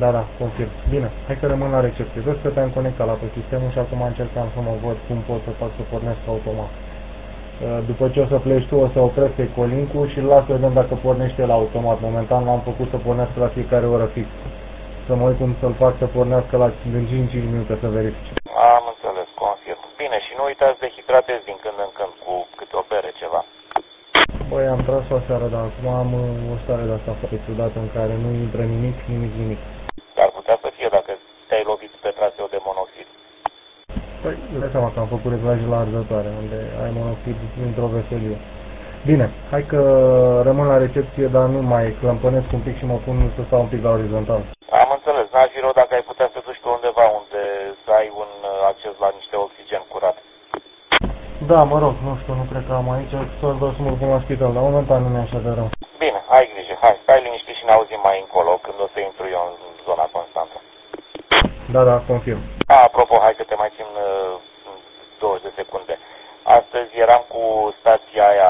Da, confirm. Bine, hai că rămân la recepție. Vezi că te-am conectat la tot sistemul și acum încercam să mă văd cum pot să fac să pornesc automat. După ce o să pleci tu, o să opresc ecolink-ul și îl las să vedem dacă pornește la automat. Momentan l-am făcut să pornească la fiecare oră fix. Să mă uit cum să-l fac să pornească la 5 minute să verifice. Am înțeles, confirm. Bine, și nu uitați de hidratezi din când în când cu câte o bere, ceva. Băi, am tras o seară, dar acum am o stare de asta foarte ciudată în care nu intră nimic. Dar putea să fie dacă te-ai lovit pe traseu de monoxid. Păi, dai seama că am făcut reglaje la arzătoare, unde ai monoxid într-o veselie. Bine, hai că rămân la recepție, dar nu mai clămpănesc un pic și mă pun să stau un pic la orizontal. Am înțeles, n-ar fi rău dacă ai putea să duci pe undeva unde să ai un acces la niște oxigen curat. Da, mă rog, nu știu, nu cred că am aici, doar să mă pun la spital, dar momentan nu mi-e așa de rău. Bine, ai grijă, hai, stai liniștit și ne auzim mai încolo, când o să intru eu în zona Constanța. Da, confirm. Apropo, hai că te mai țin 20 de secunde. Astăzi eram cu stația aia,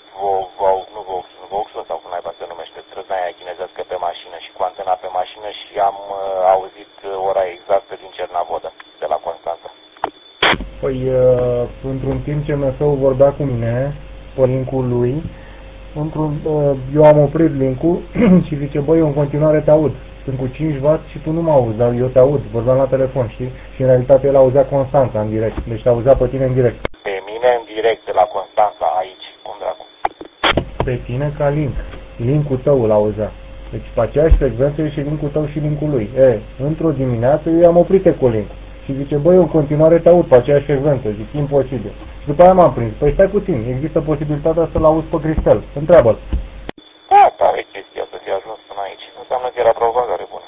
Vauxhall sau cum naiba se numește, străzna aia chinezească pe mașină și cu antena pe mașină și am auzit ora exactă din Cernavodă, de la Constanța. Păi, într-un timp ce MSU vorbea cu mine, pe link-ul lui, eu am oprit link-ul și zice, băi, eu în continuare te aud. Sunt cu 5W și tu nu mă auzi, dar eu te aud, vorbeam la telefon, știi? Și în realitate el auzea Constanța în direct, deci te auzea pe tine în direct. Pe mine în direct de la Constanța, aici, cum dracu. Pe tine ca link. Link-ul tău îl auzea. Deci pe aceeași frecvență e și link-ul tău și link-ul lui. Într-o dimineață eu am oprit ecolink. Și zice, băi, eu în continuare te aud pe aceeași frecvență. Zic, imposibil. Și după aia m-am prins. Păi stai puțin, există posibilitatea să-l auzi pe Cristel. Întreabă-l. Da, tare chestia să fi ajuns până aici. Înseamnă că era provocare bună.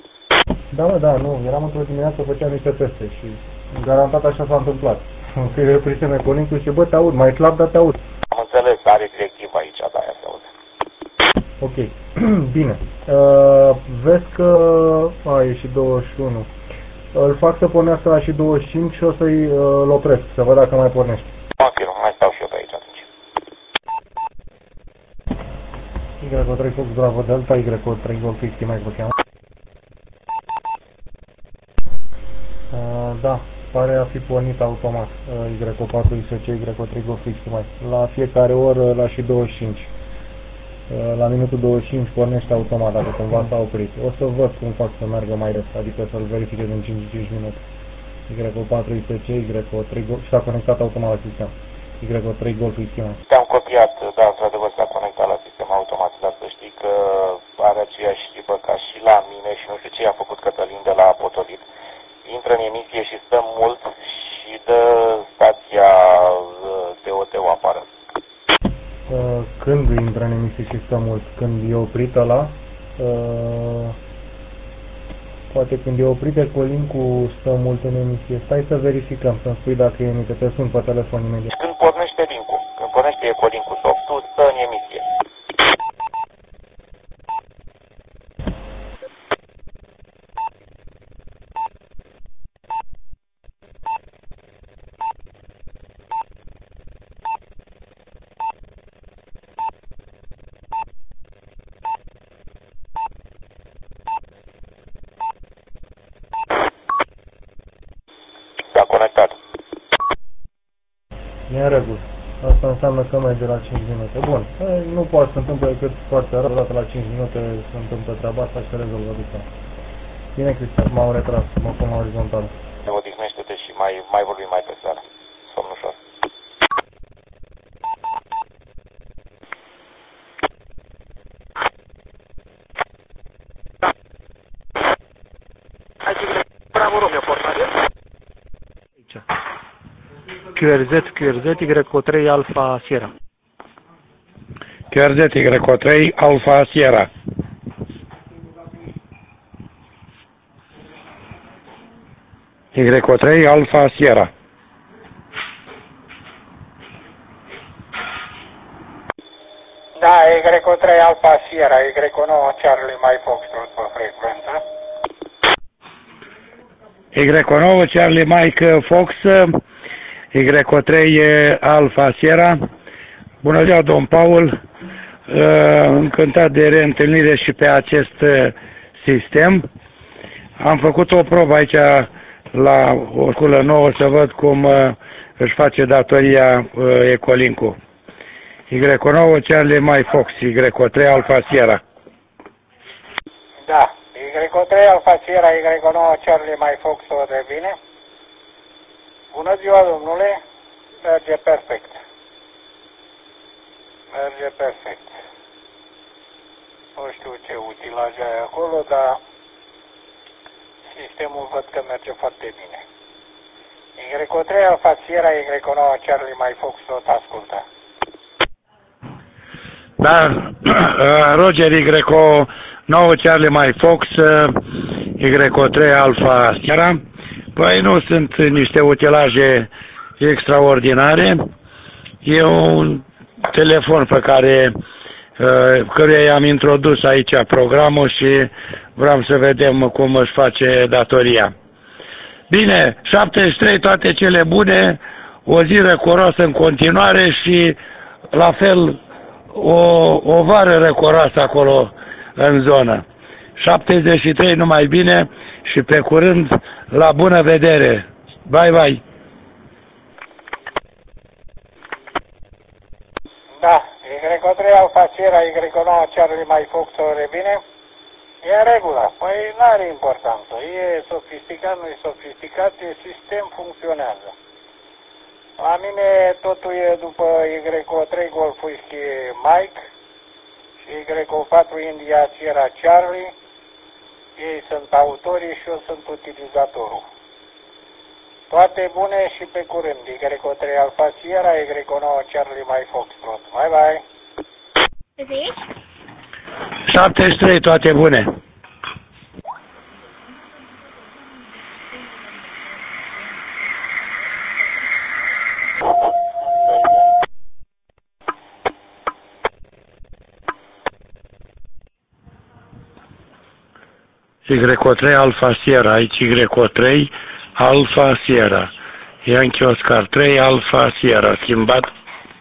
Da, nu. Eram într-o dimineață, făceam niște teste și garantat așa s-a întâmplat. Că eu prisem ecolinkul și bă, te aud, mai slab, dar te aud. Am înțeles, are directiv aici, da, aia se aude. Ok, bine. Vezi că a ieșit 21. Îl fac să pornească la și 25 și o să-l opresc, să văd dacă mai pornește. Confirm, mai stau și eu pe aici atunci. Y3 Fox Bravo Delta, Y3 Golf X mai vă cheamă. Da, pare a fi pornit automat. Y4 ISC, Y3 Golf X mai. La fiecare oră, la și 25. La minutul 25 pornește automat, dacă cumva s-a oprit. O să văd cum fac să meargă mai repede, adică să-l verifice în 5 minute. Y4 ISC, Y3 Golf și s-a conectat automat la sistem. Y3 Golf X mai. Te-am copiat, da, într-adevăr s-a conectat la sistem automat, dar să știi că are aceeași tipă ca și la mine și nu știu ce i-a făcut Cătălin de la Potolit. Intră în emisie și stă mult și dă stația TOT-ul apară. Când intră în emisie și stă mult? Când e oprit ăla? Poate când e oprit ecolink-ul stă mult în emisie. Stai să verificăm, să-mi spui dacă e emite. Te sun pe telefon imediat. Când pornește link-ul, când pornește ecolink-ul softul, stă în emisie. S-a conectat. E în regulă. Asta înseamnă că merge la 5 minute. Bun. Nu poate să se întâmple decât foarte rar. Odată la 5 minute se întâmplă treaba asta și se rezolvă după. Bine, Cristian, m-au retras. Mă pun la orizontal. Ne odihnește-te și mai vorbim mai pe seară. Somn ușor. Bravo, Romeo, portabil. QRZ, Y3 Alpha Sierra. QRZ, Y3 Alpha Sierra. Y3 Alpha Sierra. Da, Y3 Alpha Sierra, Y9 Charlie Mike Foxtrot pe frecvență. Y9 Charlie Mike Fox, Y3 Alpha Sierra. Bună ziua, domn Paul. Încântat de reîntâlnire și pe acest sistem. Am făcut o probă aici la o sculă nouă să văd cum își face datoria Ecolincu. Y9 Charlie Mike Fox, Y3 Alfa Sierra. Da, Y3 Alfa Sierra, Y9 Charlie Mike Fox o devine. Bună ziua, domnule, merge perfect. Merge perfect. Nu știu ce utilaj ai acolo, dar sistemul văd că merge foarte bine. Y3 Alfa Sierra, Y9 Charlie Mike Fox, tot ascultă. Da, Roger Y9 Charlie Mike Fox, Y3 Alfa Sierra. Păi nu sunt niște utilaje extraordinare. E un telefon pe care căruia i-am introdus aici programul și vreau să vedem cum își face datoria. Bine, 73, toate cele bune, o zi răcoroasă în continuare și la fel o vară răcoroasă acolo în zonă. 73 numai bine și pe curând, la bună vedere. Bye, bye. Da, Y3 Alfa Sierra, Y9 Charlie Mike Fox o revine. E în regulă. Păi n-are importanță. E sofisticat, nu e sofisticat, e sistem, funcționează. La mine totul e după Y3 Golf Whisky Mike și Y4 India Sierra Charlie. Ei sunt autorii și eu sunt utilizatorul. Toate bune și pe curând. Y3 Alfa Sierra, Y9 Charlie Mike Foxtrot. Bye bye. 73, toate bune. Y3 Alfa Sierra, aici Y3 Alfa Sierra. Yankee Oscar 3 Alfa Sierra, schimbat.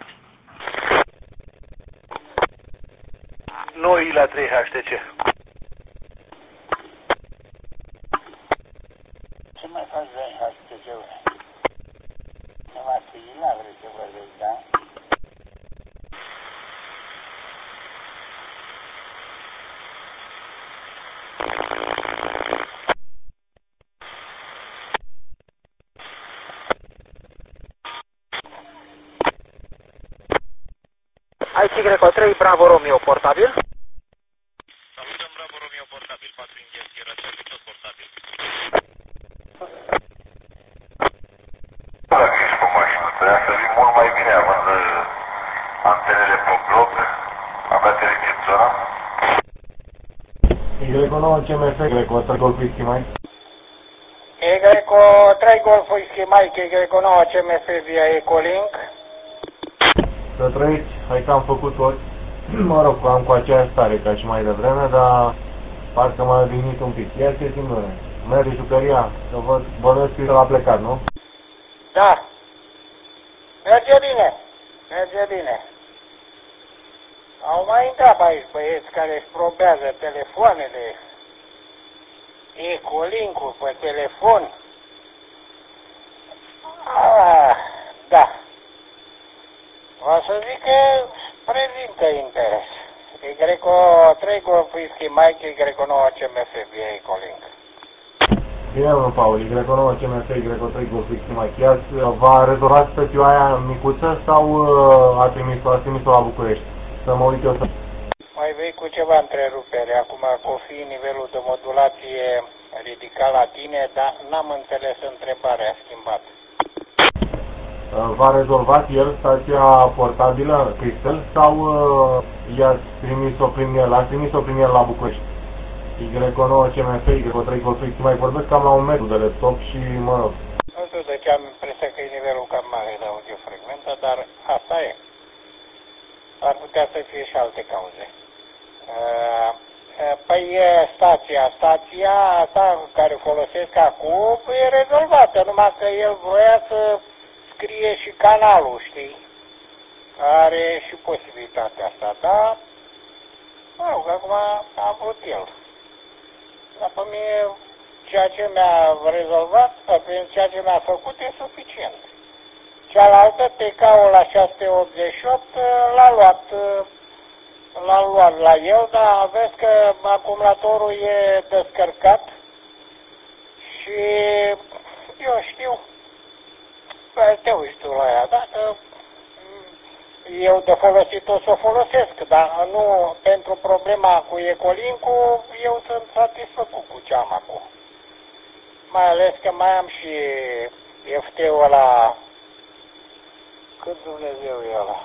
Noi la 3 HTC. Ce mai faci de HTC-ul? Numai Sila vrei să vorbești, da? Aici Y3 Bravo Romeo portabil. Salutăm, Bravo Romeo portabil, 4 India Sierra Charlie, tot portabil. Dacă ești cu mașină, trebuia să vii mult mai bine, având antenele pe bloc, avea televiziona. Y9 CMF, Y3 Golf Whisky Mike. Y3 Golf Whisky Mike, Y9 CMF via Ecolink. Să trăiți, hai că am făcut tot. Mă rog, am cu aceeași stare ca și mai devreme, dar parcă m-a vinit un pic. Ia ce simt, merge jucăria, să văd, bănuiesc că l-a plecat, nu? Da. Merge bine. Merge bine. Au mai intrat aici băieți care își probează telefoanele. Ecolink-ul pe telefon. Da. O să zic că prezintă interes. Y3 Golf Whisky Mike, Y9 CMF via Ecolink. Bine, domnul Paul, Y9 CMF, Y3 Golf Whisky Mike. V-a rezolvat stățiua aia micuță sau ați trimis-o la București? Să mă uit eu să... Mai vei cu ceva întrerupere. Acum că o fi nivelul de modulație ridicat la tine, dar n-am înțeles întrebarea schimbat. V-a rezolvat el stația portabilă, Cristel, sau i-ați trimis-o prin el la București? Y9 CMF, Y3 Golf Whisky Mike, vorbesc cam la 1 metru de laptop și mă rog. Nu știu de ce am impresia că e nivelul cam mare de audiofrecvență, dar asta e. Ar putea să fie și alte cauze. Păi stația asta care folosesc acum e rezolvată, numai că el voia să scrie și canalul, știi? Are și posibilitatea asta, dar mă rog, acum a vrut el. Dar pe mine ceea ce mi-a rezolvat, prin ceea ce mi-a făcut, e suficient. Cealaltă, TK-ul la 688, l-am luat la el, dar vezi că acumulatorul e descărcat și eu știu, te uiți tu la ea, dacă eu de folosit o să o folosesc, dar nu pentru problema cu Ecolink-ul, eu sunt satisfăcut cu ce am acum. Mai ales că mai am și FT-ul ăla, cât Dumnezeu e ăla,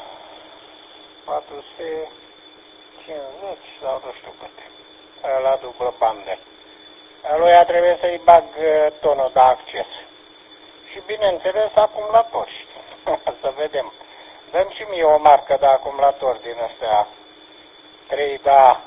450 sau nu știu cât, la dublă bandă. Lui trebuie să-i bag tonul de acces. Și bineînțeles acumulatori. Să vedem. Dăm și mie o marcă de acumulator din astea 3, da,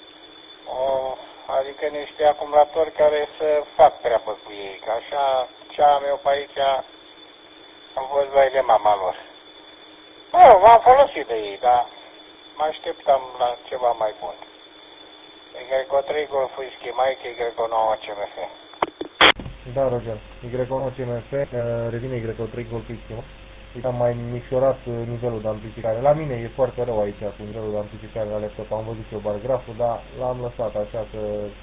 adică niște acumulatori care să fac treabă cu ei, că așa ce am eu pe aici am fost vai de mama lor. M-am folosit de ei, dar mă așteptam la ceva mai bun. Y3 Golf Whisky Mike, Y9 CMF. Da, Roger. Y9 CMF, revine Y3 Golf Whisky Mike. Am mai micșorat nivelul de amplificare. La mine e foarte rău aici cu nivelul de amplificare la laptop. Am văzut eu bargraful, dar l-am lăsat așa că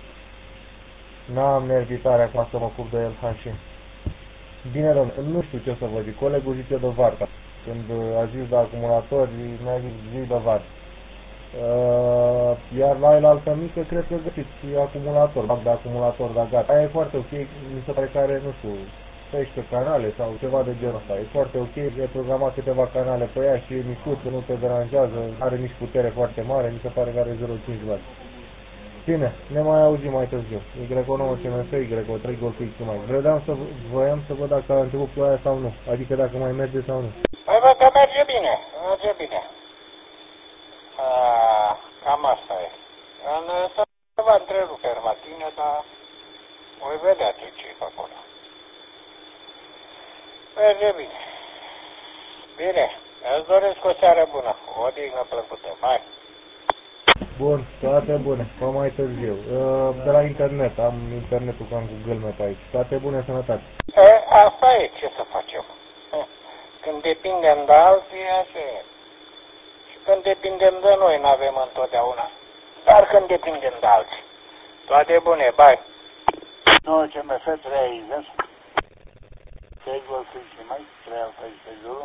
n-am nervitarea ca să mă ocup de el așa. Bine, domnule, nu știu ce să vă zic. Colegul zice de varta. Când a zis de acumulatori, mi-a zis zi de var. Iar la el altă mică, cred că găsiți acumulator, bag de acumulator, dar gata. Aia e foarte ok, mi se pare că are, nu știu, 16 canale sau ceva de genul ăsta. E foarte ok, e programat câteva canale pe ea și e micuță, nu te deranjează, are nici putere foarte mare, mi se pare că are 0,5 W. Bine, ne mai auzim mai târziu. Y9 CMF, Y3 Golf X mai. Voiam să văd dacă a început ploaia sau nu, adică dacă mai merge sau nu. Păi văd că merge bine, merge bine. Cam asta e. Să vă întrerupe matine, dar voi vedea ce-i pe acolo. Merge bine. Bine, îți doresc o seară bună, o odihnă plăcută. Hai! Bun, toate bune, pă mai târziu. De la internet, am internetul ca în Google Map aici. Toate bune, sănătate. Asta e, ce să facem. Când depindem de alții, așa e. Și când depindem de noi, n-avem întotdeauna. Dar când depindem de alții. Toate bune, bai! Nu, CMF 30. 3 Golf și mai 3 Alfa Zulu.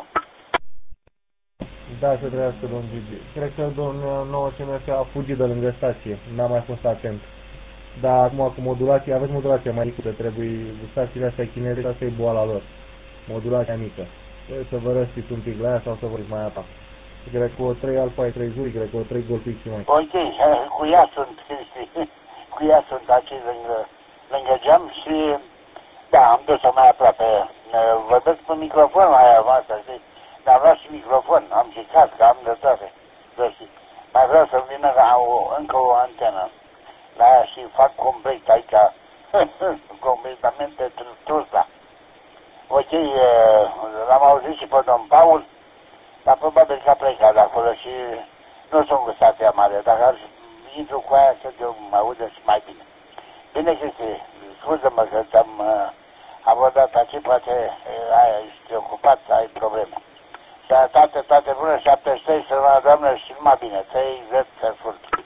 Da, să trăiască domnul Gigi. Cred că domnul 9 CMF a fugit de lângă stație. N-am mai fost atent. Dar acum cu modulație, aveți modulația mai mică, trebuie stațiile astea chineze, asta e boala lor. Modulația mică. Trebuie să vă răstiți un pic la ea sau să vă mai apa. Y3 Alfa 30, Y3 Golf X mai. Ok, cu ea sunt, cu ea sunt aici lângă geam și da, am dus-o mai aproape. Vedeți pe microfon mai avansă, știi? Dar vreau și microfon, am și cască, am de toate. Mai vreau să vină încă o antenă. La aia și fac complet aici, completamente trusa. Ok, l-am auzit și pe domn Paul, dar probabil că a plecat de acolo și nu sunt cu stația mare. Dacă ar intru cu aia, să eu mă audă și mai bine. Bine, Cristi, scuză-mă că ți-am abordat aici, poate aia, ești ocupat, ai probleme. Sănătate, toate bune, 73, să vă doamnă și numai bine, 30 să furt.